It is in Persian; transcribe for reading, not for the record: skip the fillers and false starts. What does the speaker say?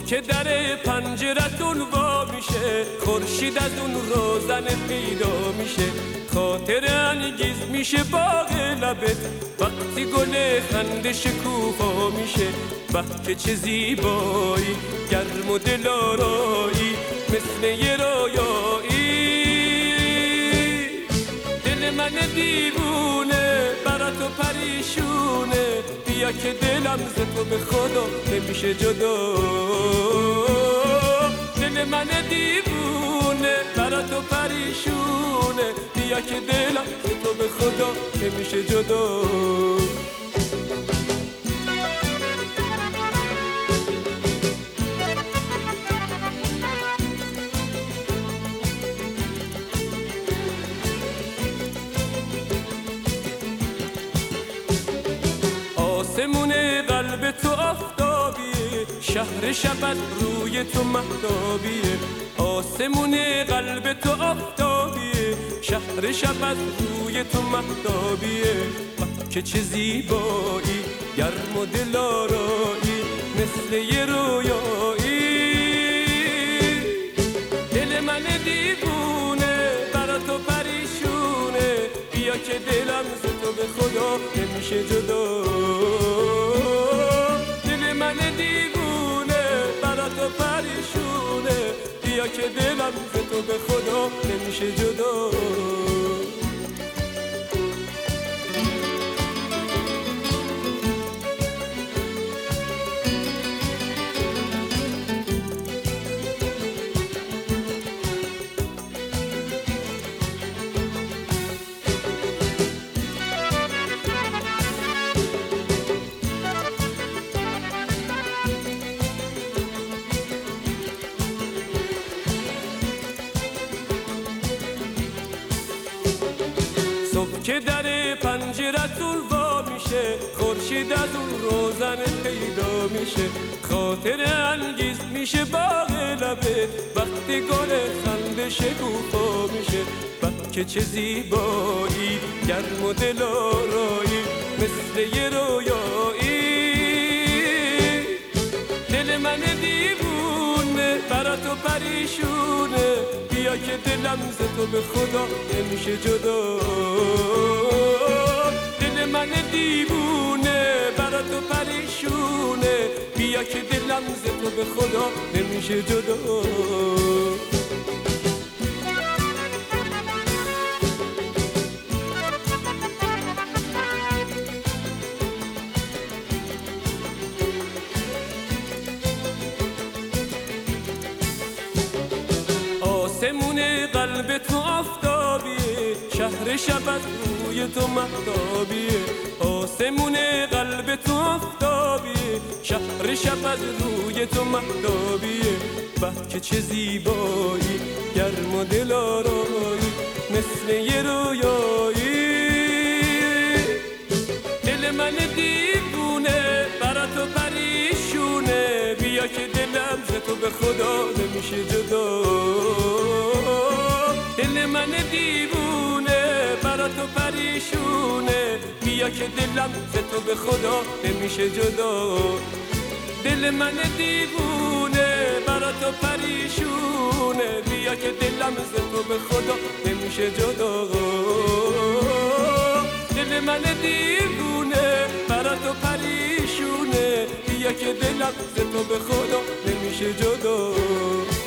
که در پنجرتون وا میشه، خورشید از اون روزن پیدا میشه، خاطر انگیز میشه باغ لبت وقتی گل خنده شکوفا میشه. به که چه زیبایی، گرم و دلارایی، مثل یه رویایی. دل من دیوونه برات و پریشونه، بیا که دلم ز تو به خدا نمیشه جدا. دل من دیوونه برات و پریشونه، بیا که دلم ز تو به خدا نمیشه جدا. آسمون قلب تو آفتابیه، شهر شب از روی تو مهتابیه. آسمون قلب تو آفتابیه، شهر شب از روی تو مهتابیه. که چه زیبایی، گرم و دلارایی، مثل یه رویایی. دل من دیوونه برات و پریشونه، بیا که دلم ز تو به خدا نمیشه جدا. دل من دیوونه برات و پریشونه، بیا که دلم ز تو به خدا نمیشه جدا. صبح که در پنجرتون وا میشه، خورشید از اون روزن پیدا میشه، خاطر انگیز میشه باغ لبت وقتی گل خنده شکوفا میشه. که چه زیبایی، گرم و دلارایی، مثل یه رویایی. دل من دیوونه برات و پریشونه، بیا که دلم ز تو به خدا نمیشه جدا. دل من دیوونه برات و پریشونه، بیا که دلم ز تو به خدا نمیشه جدا. آسمون قلب تو آفتابیه، شهر شب از روی تو مهتابیه. آسمون قلب تو آفتابیه، شهر شب از روی تو مهتابیه. که چه زیبایی، گرم و دلارایی، مثل یه رویایی. دل من دیوونه برات و پریشونه، بیا که دلم ز تو به خدا نمیشه جدا. دل من دیوونه برات و پریشونه، بیا که دلم ز تو به خدا نمیشه جدا. دل من دیوونه برات و پریشونه، بیا که دلم ز تو به خدا نمیشه جدا. دل من دیوونه برات و پریشونه، بیا که دلم ز تو به خدا نمیشه جدا.